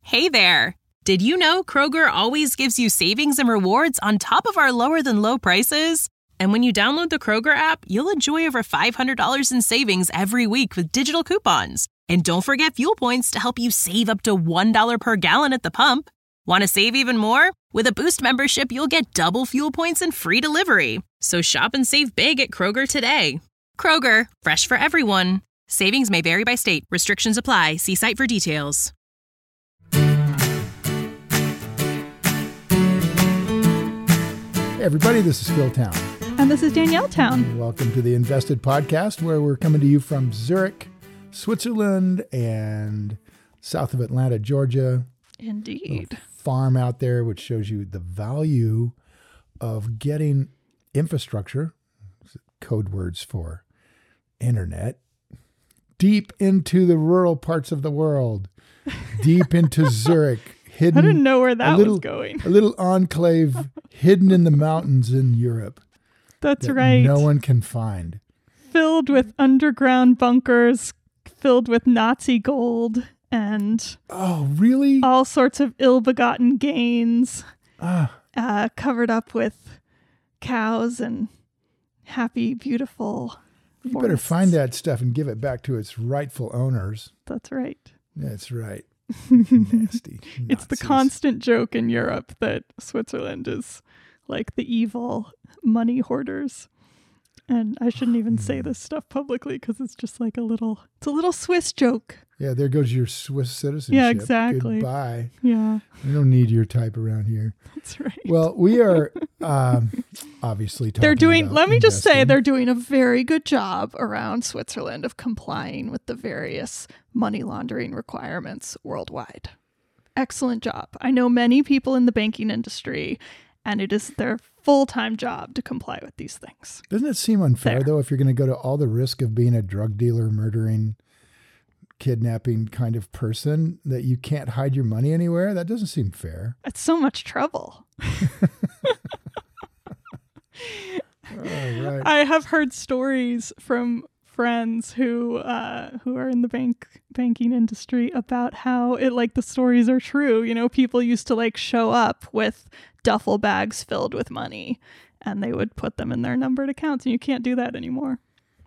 Hey there! Did you know Kroger always gives you savings and rewards on top of our lower-than-low prices? And when you download the Kroger app, you'll enjoy over $500 in savings every week with digital coupons. And don't forget fuel points to help you save up to $1 per gallon at the pump. Want to save even more? With a Boost membership, you'll get double fuel points and free delivery. So shop and save big at Kroger today. Kroger, fresh for everyone. Savings may vary by state. Restrictions apply. See site for details. Hey everybody, this is Phil Town. And this is Danielle Town. Welcome to the Invested Podcast, where we're coming to you from Zurich, Switzerland, and south of Atlanta, Georgia. Indeed. A farm out there, which shows you the value of getting infrastructure, code words for internet, deep into the rural parts of the world, deep into Zurich. Hidden, I didn't know where that was going. A little enclave hidden in the mountains in Europe. That's right. No one can find. Filled with underground bunkers, filled with Nazi gold, and oh, really? All sorts of ill-begotten gains, covered up with cows and happy, beautiful You forests. better find that stuff and give it back to its rightful owners. That's right. That's right. Nasty. It's the Nazis. constant joke in Europe that Switzerland is like the evil money hoarders. And I shouldn't even say this stuff publicly because it's just like it's a little Swiss joke. Yeah, there goes your Swiss citizenship. Yeah, exactly. Goodbye. Yeah. We don't need your type around here. That's right. Well, we are obviously talking about let me just say, investing. they're doing a very good job around Switzerland of complying with the various money laundering requirements worldwide. Excellent job. I know many people in the banking industry, and it is their full-time job to comply with these things. Doesn't it seem unfair, though, if you're going to go to all the risk of being a drug dealer, murdering, kidnapping kind of person, that you can't hide your money anywhere? That doesn't seem fair. It's so much trouble. Right. I have heard stories from friends who are in the banking industry about how the stories are true. You know, people used to show up with duffel bags filled with money, and they would put them in their numbered accounts, and you can't do that anymore.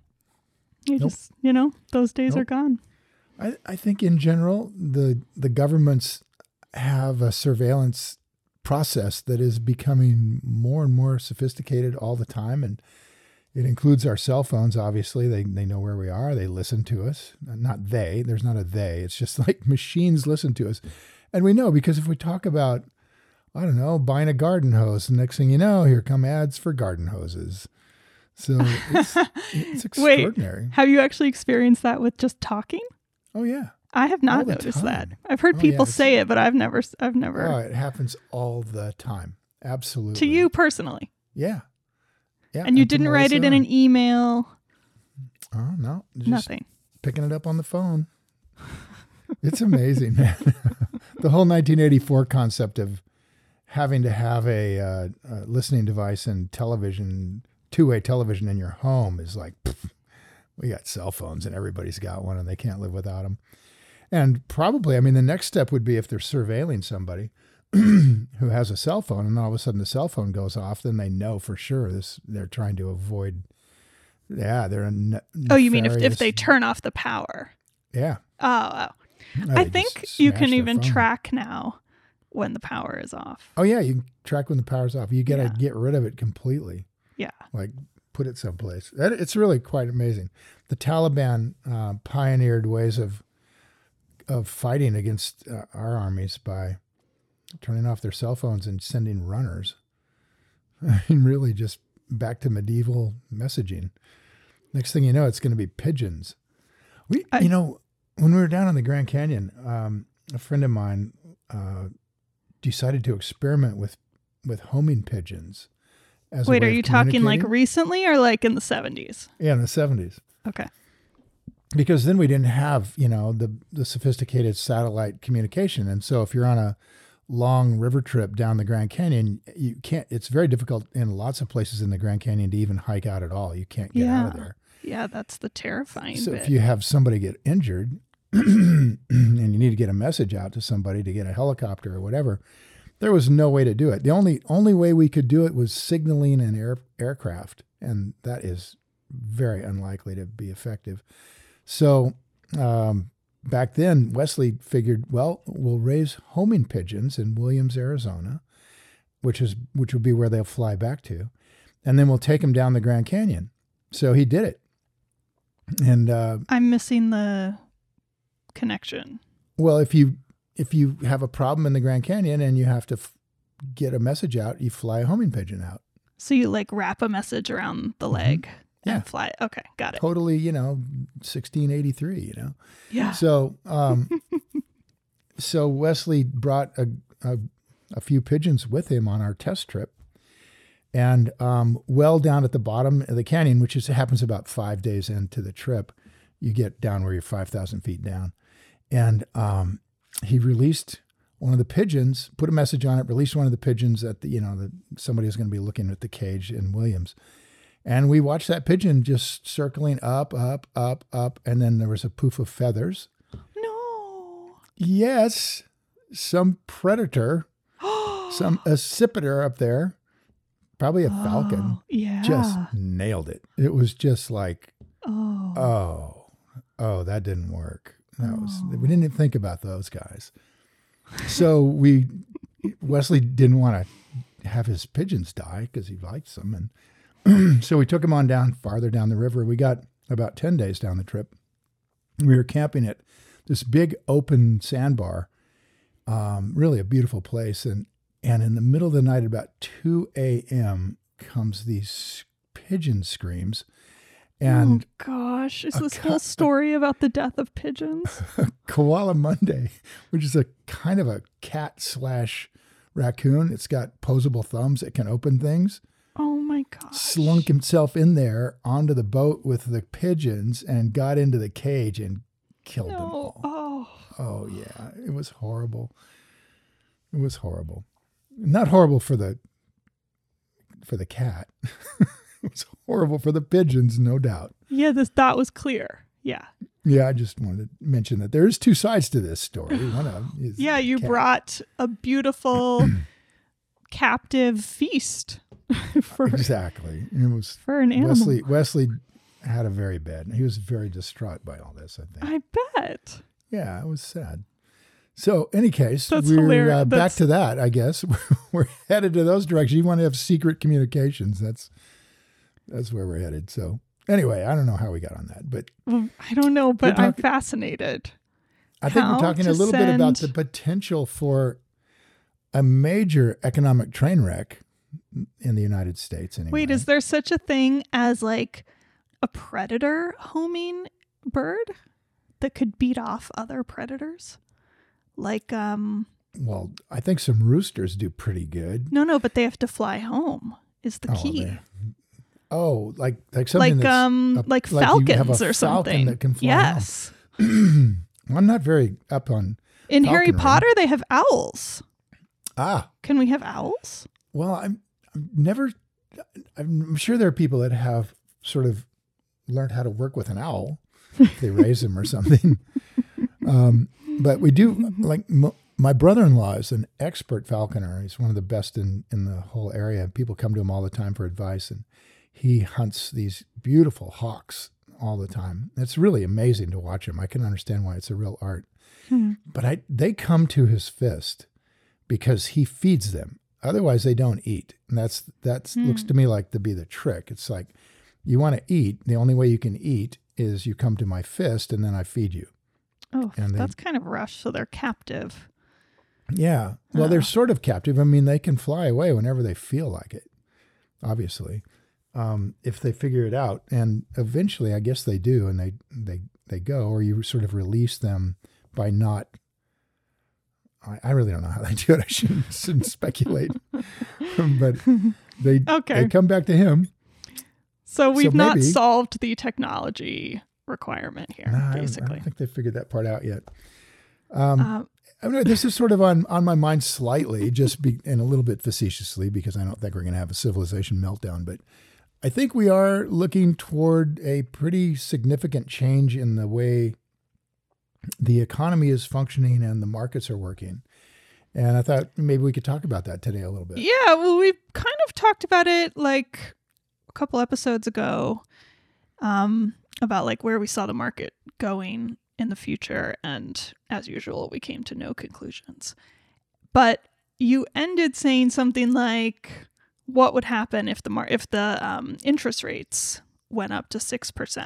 Those days are gone. I think in general, the governments have a surveillance process that is becoming more and more sophisticated all the time. And it includes our cell phones, obviously. They know where we are. They listen to us. Not they. There's not a they. It's just like machines listen to us. And we know because if we talk about, I don't know, buying a garden hose, the next thing you know, here come ads for garden hoses. So it's extraordinary. Wait, have you actually experienced that with just talking? Oh, yeah. I have not noticed that. I've heard people say it, but I've never. Oh, it happens all the time. Absolutely. To you personally. Yeah. Yeah. And you didn't write it in an email. Oh, no. Just nothing. Picking it up on the phone. It's amazing, man. The whole 1984 concept of having to have a listening device and television, two-way television in your home is like, we got cell phones and everybody's got one and they can't live without them. And probably, the next step would be if they're surveilling somebody who has a cell phone and all of a sudden the cell phone goes off, then they know for sure they're trying to avoid. Yeah, they're Oh, you mean if they turn off the power? Yeah. Oh. I think you can even track now when the power is off. Oh, yeah, you can track when the power's off. You got to get rid of it completely. Yeah. Put it someplace. It's really quite amazing. The Taliban pioneered ways of fighting against our armies by turning off their cell phones and sending runners. Really just back to medieval messaging. Next thing you know, it's going to be pigeons. When we were down in the Grand Canyon, a friend of mine decided to experiment with homing pigeons. Wait, are you talking recently or in the 70s? Yeah, in the 70s. Okay. Because then we didn't have, the sophisticated satellite communication. And so if you're on a long river trip down the Grand Canyon, it's very difficult in lots of places in the Grand Canyon to even hike out at all. You can't get out of there. Yeah, that's the terrifying So bit. if you have somebody get injured, and you need to get a message out to somebody to get a helicopter or whatever, there was no way to do it. The only way we could do it was signaling an aircraft, and that is very unlikely to be effective. So back then, Wesley figured, well, we'll raise homing pigeons in Williams, Arizona, which would be where they'll fly back to, and then we'll take them down the Grand Canyon. So he did it. And I'm missing the connection. Well, if you have a problem in the Grand Canyon and you have to get a message out, you fly a homing pigeon out. So you like wrap a message around the leg and fly. Okay, got it. Totally, 1683, Yeah. So, so Wesley brought a few pigeons with him on our test trip, and well down at the bottom of the canyon, which happens about 5 days into the trip, you get down where you're 5,000 feet down, and he released one of the pigeons, put a message on it, released one of the pigeons that somebody was going to be looking at the cage in Williams. And we watched that pigeon just circling up, up, up, up. And then there was a poof of feathers. No. Yes. Some predator, some accipiter up there, probably a falcon, just nailed it. It was just like, oh, that didn't work. We didn't even think about those guys. So Wesley didn't want to have his pigeons die because he likes them. And so we took him on down, farther down the river. We got about 10 days down the trip. We were camping at this big open sandbar, really a beautiful place. And in the middle of the night, about 2 a.m., comes these pigeon screams. And oh gosh, is this whole story about the death of pigeons? Koala Monday, which is a kind of a cat / raccoon. It's got posable thumbs. It can open things. Oh my gosh. Slunk himself in there onto the boat with the pigeons and got into the cage and killed them all. Oh yeah. It was horrible. It was horrible. Not horrible for the cat. It was horrible for the pigeons, no doubt. Yeah, that was clear. Yeah. Yeah, I just wanted to mention that there's two sides to this story. One of them is you brought a beautiful captive feast exactly. It was for an animal. Wesley had a very bad. He was very distraught by all this, I think. I bet. Yeah, it was sad. So, any case, That's we're hilarious. Back to that, I guess. We're headed to those directions. You want to have secret communications. That's where we're headed. So, anyway, I don't know how we got on that, but I don't know, but I'm fascinated. I think we're talking a little bit about the potential for a major economic train wreck in the United States. Anyway. Wait, is there such a thing as like a predator homing bird that could beat off other predators? Like, well, I think some roosters do pretty good. No, but they have to fly home is the key. Like something like falcons or something that can fly. Yes. Home. I'm not very up on. In Harry Potter, they have owls. Can we have owls? Well, I'm sure there are people that have sort of learned how to work with an owl. They raise them or something. But we do, like, my brother-in-law is an expert falconer. He's one of the best in the whole area. People come to him all the time for advice, and he hunts these beautiful hawks all the time. It's really amazing to watch him. I can understand why it's a real art. But they come to his fist because he feeds them. Otherwise, they don't eat. And that's looks to me like to be the trick. It's like, you want to eat. The only way you can eat is you come to my fist and then I feed you. Oh, and that's kind of rough. So they're captive. Yeah. Well, they're sort of captive. I mean, they can fly away whenever they feel like it, obviously, if they figure it out. And eventually, I guess they do, and they go, or you sort of release them by not. I really don't know how they do it. I shouldn't speculate. But they come back to him. So we've not solved the technology requirement here, basically. I don't think they figured that part out yet. I mean, this is sort of on my mind slightly, and a little bit facetiously, because I don't think we're going to have a civilization meltdown. But I think we are looking toward a pretty significant change in the way the economy is functioning and the markets are working. And I thought maybe we could talk about that today a little bit. Yeah, well, we kind of talked about it like a couple episodes ago, about like where we saw the market going in the future. And as usual, we came to no conclusions. But you ended saying something like, what would happen if the interest rates went up to 6%?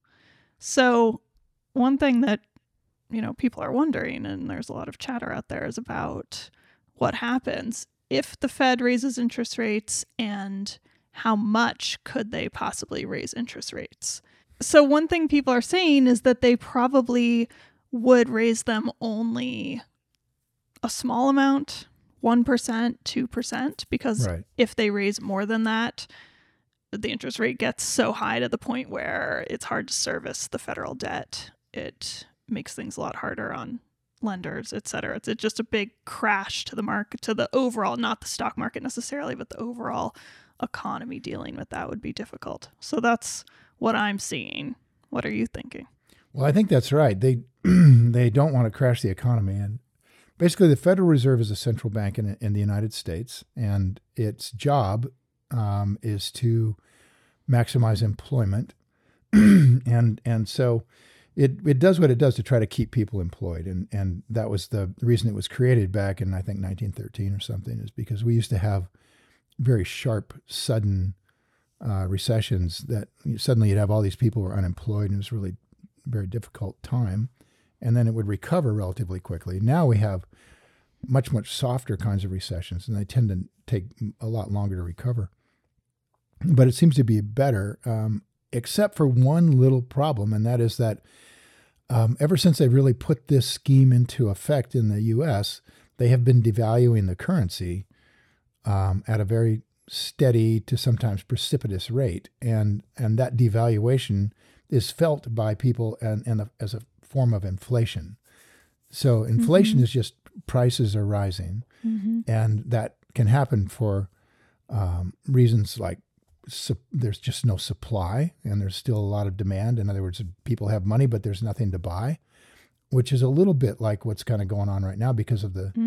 So one thing that, people are wondering, and there's a lot of chatter out there, is about what happens if the Fed raises interest rates and how much could they possibly raise interest rates. So one thing people are saying is that they probably would raise them only a small amount, 1%, 2%, because if they raise more than that, the interest rate gets so high to the point where it's hard to service the federal debt. It makes things a lot harder on lenders, et cetera. It's just a big crash to the market, to the overall, not the stock market necessarily, but the overall economy. Dealing with that would be difficult. So that's what I'm seeing. What are you thinking? Well, I think that's right. They don't want to crash the economy. And basically, the Federal Reserve is a central bank in the United States, and its job is to maximize employment. and so it does what it does to try to keep people employed. And that was the reason it was created back in, I think, 1913 or something, is because we used to have very sharp, sudden recessions that suddenly you'd have all these people who were unemployed, and it was really a very difficult time. And then it would recover relatively quickly. Now we have much, much softer kinds of recessions, and they tend to take a lot longer to recover. But it seems to be better, except for one little problem, and that is that ever since they've really put this scheme into effect in the U.S., they have been devaluing the currency at a very steady to sometimes precipitous rate. And that devaluation is felt by people and as a form of inflation. So inflation is just prices are rising, and that can happen for reasons like there's just no supply and there's still a lot of demand. In other words, people have money, but there's nothing to buy, which is a little bit like what's kind of going on right now because of the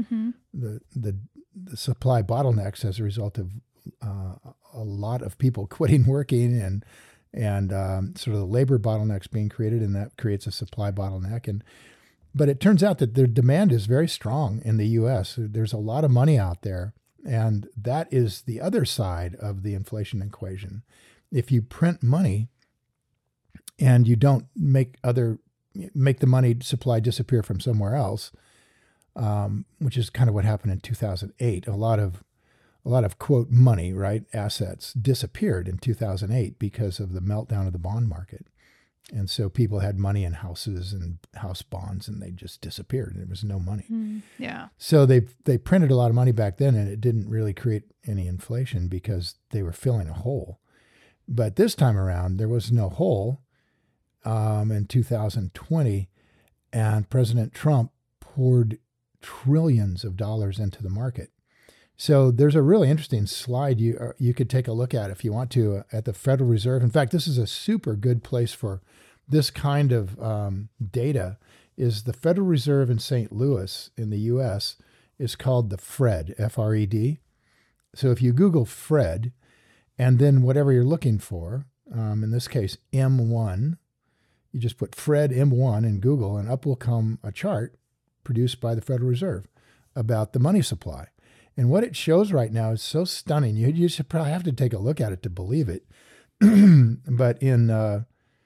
supply bottlenecks as a result of a lot of people quitting working and sort of the labor bottlenecks being created, and that creates a supply bottleneck. But it turns out that their demand is very strong in the U.S. There's a lot of money out there, and that is the other side of the inflation equation. If you print money and you don't make the money supply disappear from somewhere else, which is kind of what happened in 2008, a lot of quote money, right, assets disappeared in 2008 because of the meltdown of the bond market. And so people had money in houses and house bonds, and they just disappeared. There was no money. Yeah. So they printed a lot of money back then, and it didn't really create any inflation because they were filling a hole. But this time around, there was no hole in 2020, and President Trump poured trillions of dollars into the market. So there's a really interesting slide you could take a look at if you want to at the Federal Reserve. In fact, this is a super good place for this kind of data. Is the Federal Reserve in St. Louis in the U.S. is called the Fred, F-R-E-D. So if you Google Fred and then whatever you're looking for, in this case M1, you just put Fred M1 in Google, and up will come a chart produced by the Federal Reserve about the money supply. And what it shows right now is so stunning. You should probably have to take a look at it to believe it. But in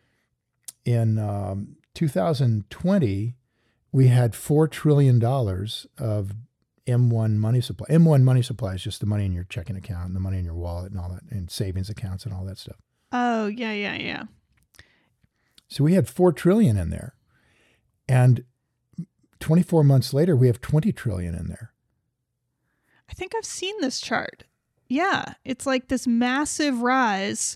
2020, we had $4 trillion of M1 money supply. M1 money supply is just the money in your checking account and the money in your wallet and all that, and savings accounts and all that stuff. Oh, yeah. So we had $4 trillion in there. And 24 months later, we have $20 trillion in there. I think I've seen this chart. Yeah, it's like this massive rise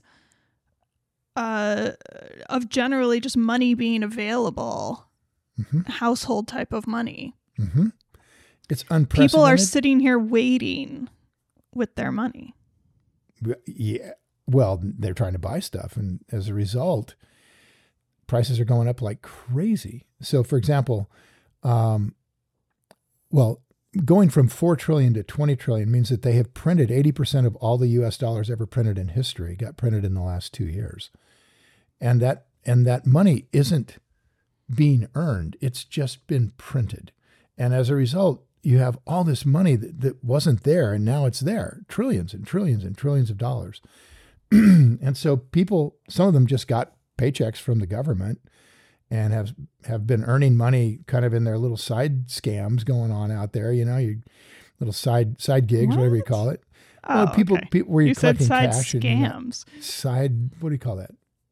of generally just money being available, household type of money. It's unprecedented. People are sitting here waiting with their money. Yeah. Well, they're trying to buy stuff. And as a result, prices are going up like crazy. So, for example, going from 4 trillion to 20 trillion means that they have printed 80% of all the US dollars ever printed in history got printed in the last 2 years. And that money isn't being earned. It's just been printed. And as a result, you have all this money that wasn't there, and now it's there, trillions and trillions and trillions of dollars. And so people, some of them just got paychecks from the government and have been earning money kind of in their little side scams going on out there, you know, your little side gigs, What? whatever you call it. Oh, Well, people where you're you said collecting side cash. scams. And, what do you call that?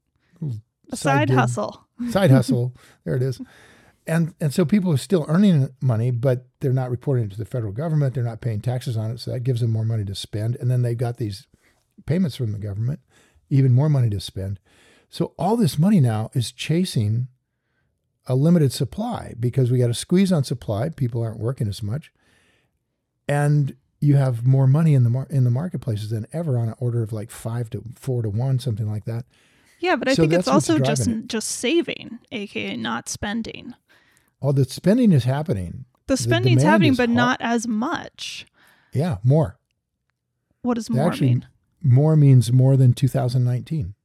A side gig. hustle. Side hustle. There it is. And so people are still earning money, but they're not reporting it to the federal government. They're not paying taxes on it. So that gives them more money to spend. And then they've got these payments from the government, even more money to spend. So all this money now is chasing a limited supply because we got a squeeze on supply. People aren't working as much. And you have more money in the marketplaces than ever on an order of like 5 to 4 to 1, something like that. Yeah, but I So think it's that's what's also driving just saving, aka not spending. All the spending is happening. The spending's demand happening, is but hard. not as much. Yeah, more. What does more Actually, mean? more means more than 2019.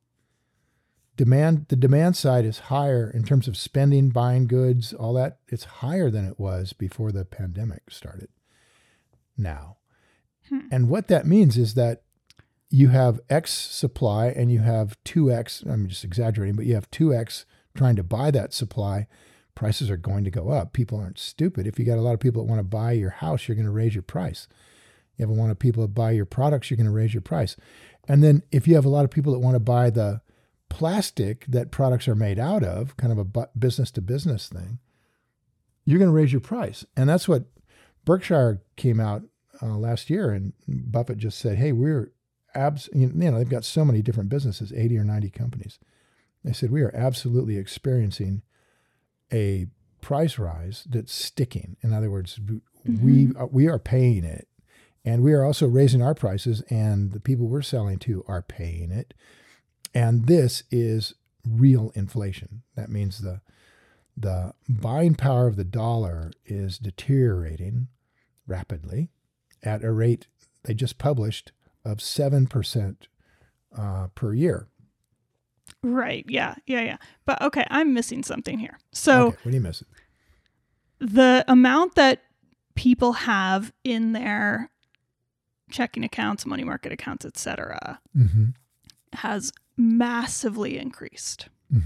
The demand side is higher in terms of spending, buying goods, all that. It's higher than it was before the pandemic started now. And what that means is that you have X supply and you have 2X, I'm just exaggerating, but you have 2X trying to buy that supply. Prices are going to go up. People aren't stupid. If you got a lot of people that want to buy your house, you're going to raise your price. You have a lot of people that buy your products, you're going to raise your price. And then if you have a lot of people that want to buy the plastic that products are made out of, kind of a business to business thing, you're going to raise your price. And that's what Berkshire came out last year, and Buffett just said, hey, we're they've got so many different businesses, 80 or 90 companies. They said, we are absolutely experiencing a price rise that's sticking. In other words, we are paying it, and we are also raising our prices, and the people we're selling to are paying it. And this is real inflation. That means the buying power of the dollar is deteriorating rapidly at a rate they just published of 7% per year. Right. Yeah. But okay, I'm missing something here. So Okay, what are you missing? the amount that people have in their checking accounts, money market accounts, etc., has massively increased.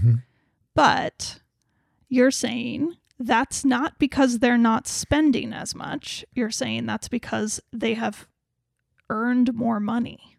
But you're saying that's not because they're not spending as much. You're saying that's because they have earned more money.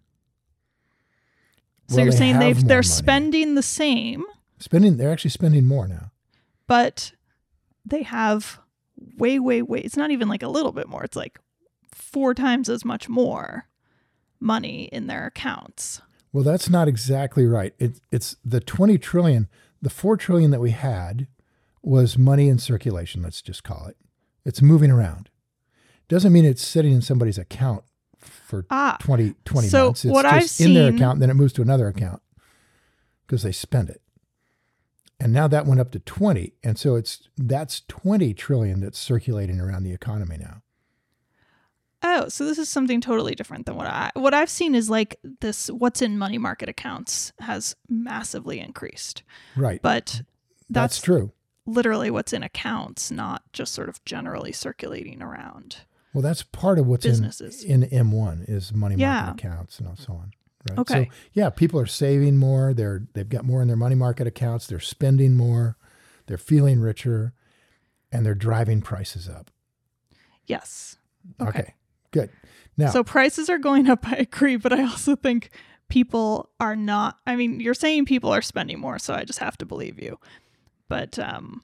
So Well, you're they saying have more they're money. spending the same, They're actually spending more now. but they have way, it's not even like a little bit more. It's like 4 times as much more money in their accounts. Well, that's not exactly right. It's the 20 trillion, the 4 trillion that we had was money in circulation, let's just call it. It's moving around. Doesn't mean it's sitting in somebody's account for 20 so months. It's what I've just in their seen- account, and then it moves to another account because they spend it. And now that went up to 20. And so that's 20 trillion that's circulating around the economy now. Oh, so this is something totally different than what I've seen is like this. What's in money market accounts has massively increased, Right. but That's true. literally what's in accounts, not just sort of generally circulating around. Well, that's part of what's Businesses. in M1 is money Yeah. market accounts and so on. Right. Okay. So yeah, people are saving more. They've got more in their money market accounts. They're spending more. They're feeling richer, and they're driving prices up. Yes. Okay. Good. Now, So prices are going up, I agree, but I also think people are not, I mean, you're saying people are spending more, so I just have to believe you. But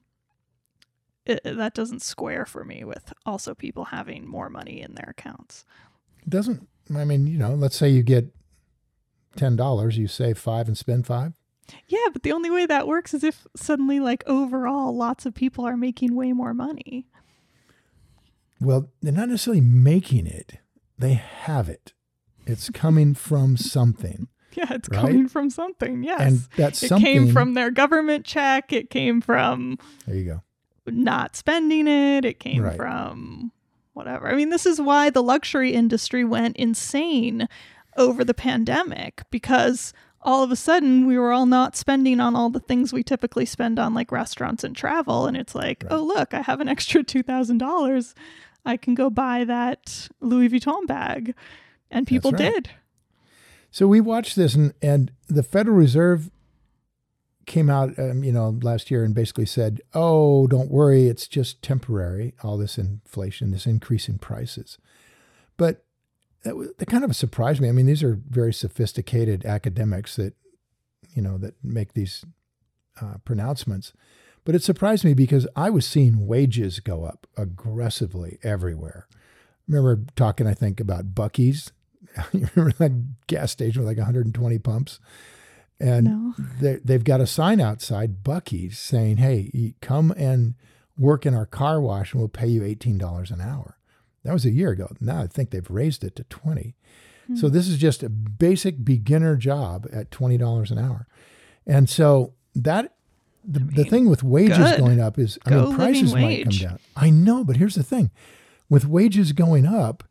that doesn't square for me with also people having more money in their accounts. let's say you get $10, you save $5 and spend $5. Yeah, but the only way that works is if suddenly, like, overall, lots of people are making way more money. Well, they're not necessarily making it. They have it. It's coming from something. Yeah, it's right? coming from something. Yes. And that's something. It came from their government check. It came from There you go. not spending it. It came Right. from whatever. I mean, this is why the luxury industry went insane over the pandemic, because all of a sudden we were all not spending on all the things we typically spend on, like restaurants and travel. And it's like, Right. oh, look, I have an extra $2,000. I can go buy that Louis Vuitton bag. And people That's right. did. So we watched this, and the Federal Reserve came out, last year and basically said, "Oh, don't worry, it's just temporary. All this inflation, this increase in prices." But that kind of surprised me. I mean, these are very sophisticated academics that make these pronouncements. But it surprised me because I was seeing wages go up aggressively everywhere. I remember talking, I think, about Buc-ee's. You remember that gas station with like 120 pumps? And No. they've got a sign outside Buc-ee's saying, "Hey, you come and work in our car wash and we'll pay you $18 an hour." That was a year ago. Now I think they've raised it to 20. So this is just a basic beginner job at $20 an hour. And so that the thing with wages good. going up is, Go prices living might come wage. down. I know, but here's the thing. With wages going up,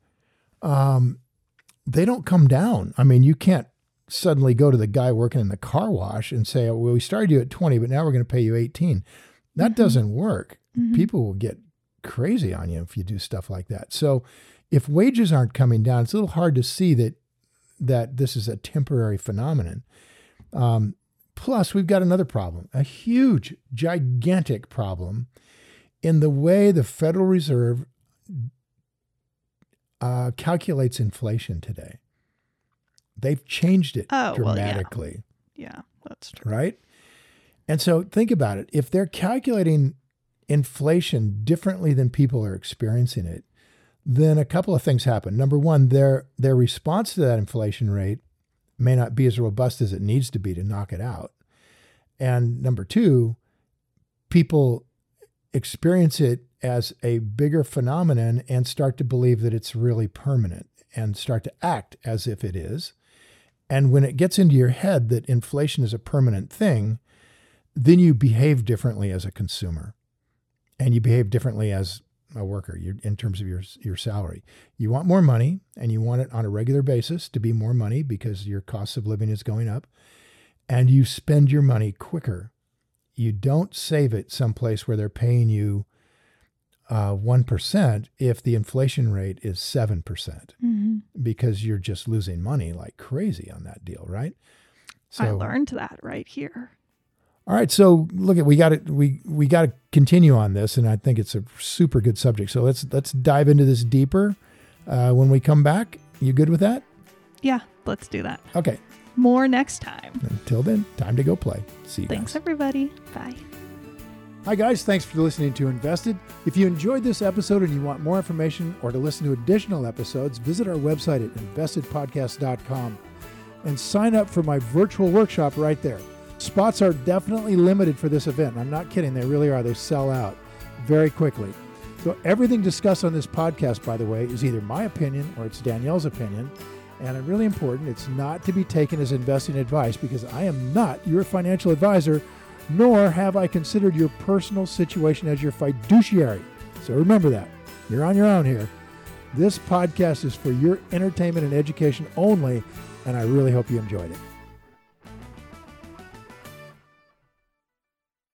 they don't come down. I mean, you can't suddenly go to the guy working in the car wash and say, "Well, we started you at 20, but now we're going to pay you 18. That doesn't work. People will get crazy on you if you do stuff like that. So if wages aren't coming down, it's a little hard to see that this is a temporary phenomenon. Plus, we've got another problem, a huge, gigantic problem in the way the Federal Reserve calculates inflation today. They've changed it dramatically. Yeah, that's true. Right? And so think about it. If they're calculating inflation differently than people are experiencing it, then a couple of things happen. Number one, their response to that inflation rate may not be as robust as it needs to be to knock it out. And number two, people experience it as a bigger phenomenon and start to believe that it's really permanent and start to act as if it is. And when it gets into your head that inflation is a permanent thing, then you behave differently as a consumer and you behave differently as a worker in terms of your salary. You want more money and you want it on a regular basis to be more money because your cost of living is going up, and you spend your money quicker. You don't save it someplace where they're paying you 1% if the inflation rate is 7%, because you're just losing money like crazy on that deal, right? So, I learned that right here. All right, so look at we got to continue on this, and I think it's a super good subject. So let's dive into this deeper when we come back. You good with that? Yeah, let's do that. Okay. More next time. Until then, time to go play. See you Thanks, guys. everybody. Bye. Hi, guys. Thanks for listening to Invested. If you enjoyed this episode and you want more information or to listen to additional episodes, visit our website at investedpodcast.com and sign up for my virtual workshop right there. Spots are definitely limited for this event. I'm not kidding. They really are. They sell out very quickly. So everything discussed on this podcast, by the way, is either my opinion or it's Danielle's opinion. And really important, it's not to be taken as investing advice because I am not your financial advisor, nor have I considered your personal situation as your fiduciary. So remember that. You're on your own here. This podcast is for your entertainment and education only, and I really hope you enjoyed it.